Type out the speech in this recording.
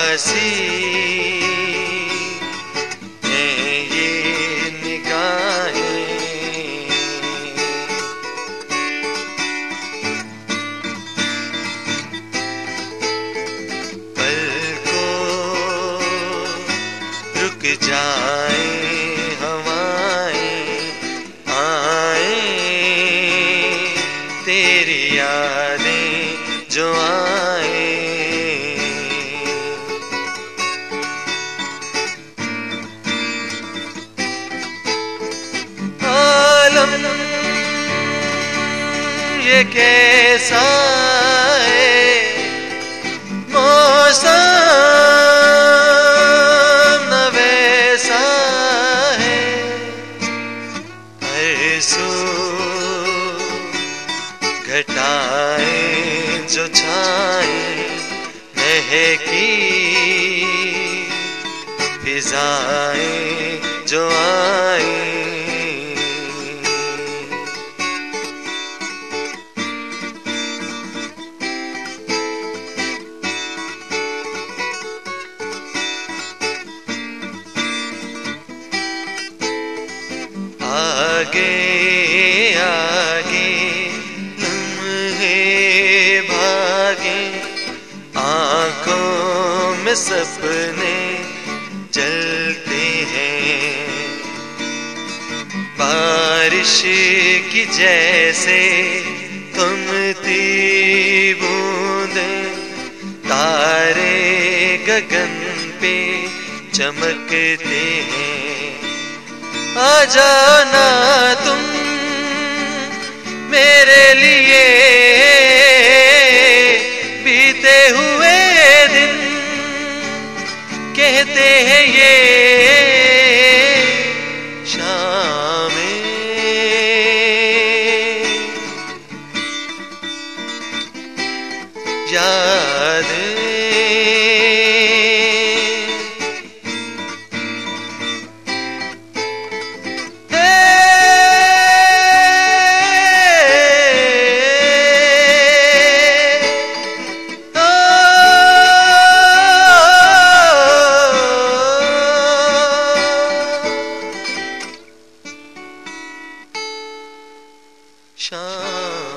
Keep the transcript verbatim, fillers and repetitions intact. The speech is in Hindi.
प्यासी हैं ये निगाहें, पल को रुक जाए हवाएं, आए तेरी यादें जो आए। ये कैसा है मौसम, न वैसा है परसों घटाएं जो छाए, महकी फिजाएं जो आए। आगे आगे लम्हे भागे, आँखों में सपने जलते हैं, बारिश की जैसे थमती बूंदें, तारे गगन पे चमकते हैं। आ जाना तुम मेरे लिए, बीते हुए दिन कहते हैं ये शामें, यादें शाम।